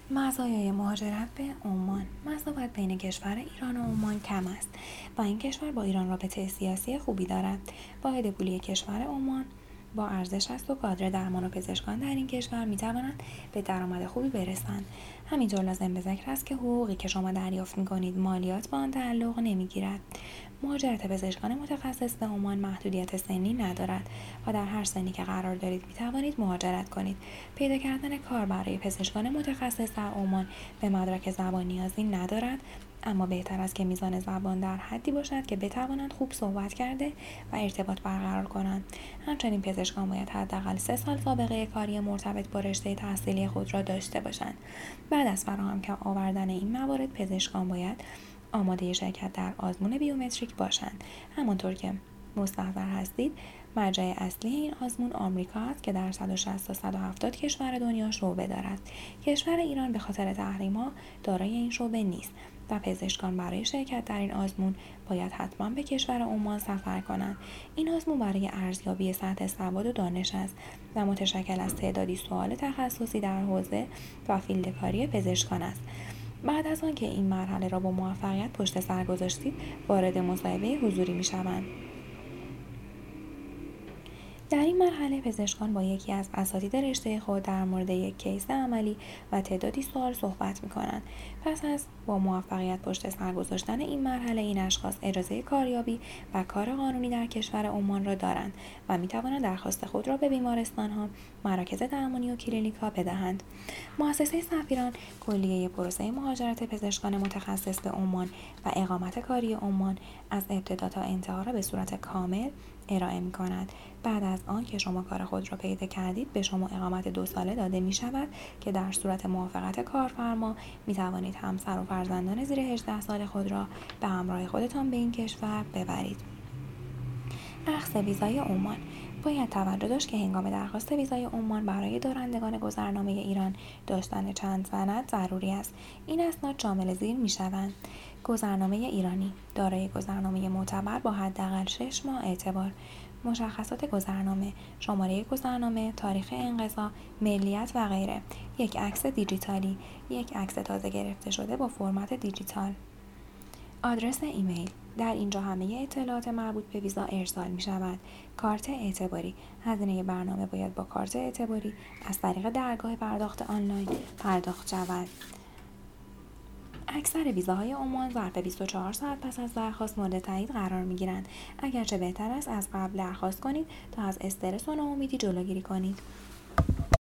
مزایای مهاجرت به عمان. مسافت بین کشور ایران و عمان کم است و این کشور با ایران رابطه سیاسی خوبی دارد. واحد پولی کشور عمان با ارزش است و کادر درمان و پزشکان در این کشور می‌توانند به درآمد خوبی برسند. همینطور لازم به ذکر است که حقوقی که شما دریافت می‌کنید مالیات به آن تعلق نمی‌گیرد. مهاجرت پزشکان متخصص به عمان محدودیت سنی ندارد و در هر سنی که قرار دارید می‌توانید مهاجرت کنید. پیدا کردن کار برای پزشکان متخصص در عمان به مدرک زبان نیازی ندارد، اما بهتر است که میزان زبان در حدی باشد که بتوانند خوب صحبت کرده و ارتباط برقرار کنند. همچنین پزشکان باید حداقل 3 سال سابقه کاری مرتبط با رشته تحصیلی خود را داشته باشند. بعد از فراهم آوردن این موارد، پزشکان باید آماده شرکت در آزمون بیومتریک باشند. همانطور که مستحضر هستید، مرجع اصلی این آزمون آمریکا است که در 160 تا 170 کشور دنیا شعبه دارد. کشور ایران به خاطر تحریم‌ها دارای این شعبه نیست و پزشکان برای شرکت در این آزمون باید حتما به کشور عمان سفر کنند. این آزمون برای ارزیابی سطح سواد و دانش است و متشکل از تعدادی سوال تخصصی در حوزه و فیلد کاری پزشکان است. بعد از آنکه این مرحله را با موفقیت پشت سر گذاشتید، وارد مصاحبه حضوری می‌شوند. در این مرحله پزشکان با یکی از اساتید رشته خود در مورد یک کیس عملی و تعدادی سوال صحبت می‌کنند. پس از با موفقیت پشت سر گذاشتن این مرحله، این اشخاص اجازه کاریابی و کار قانونی در کشور عمان را دارند و می‌توانند درخواست خود را به بیمارستان‌ها، مراکز درمانی و کلینیک‌ها بدهند. مؤسسه سفیران کلیه پروسه مهاجرت پزشکان متخصص به عمان و اقامت کاری عمان از ابتدا تا انتها را به صورت کامل ارائه می‌کند. بعد از آن که شما کار خود را پیدا کردید، به شما اقامت 2 ساله داده می شود که در صورت موافقت کارفرما می توانید همسر و فرزندان زیر 18 سال خود را به همراه خودتان به این کشور ببرید. اخذ ویزای عمان. باید توجه داشت که هنگام درخواست ویزای عمان برای دارندگان گذرنامه ایران داشتن چند سند ضروری است. این اسناد شامل زیر می شوند: گذرنامه ایرانی، دارای گذرنامه معتبر با حداقل 6 ماه اعتبار، مشخصات گذرنامه، شماره گذرنامه، تاریخ انقضا، ملیت و غیره، یک عکس دیجیتالی، یک عکس تازه گرفته شده با فرمت دیجیتال، آدرس ایمیل. در اینجا همه اطلاعات مربوط به ویزا ارسال می شود. کارت اعتباری. هزینه برنامه باید با کارت اعتباری از طریق درگاه پرداخت آنلاین پرداخت شود. اکثر ویزاهای عمان ظرف 24 ساعت پس از درخواست مورد تایید قرار می‌گیرند. اگرچه بهتر است از قبل درخواست کنید تا از استرس و ناامیدی جلوگیری کنید.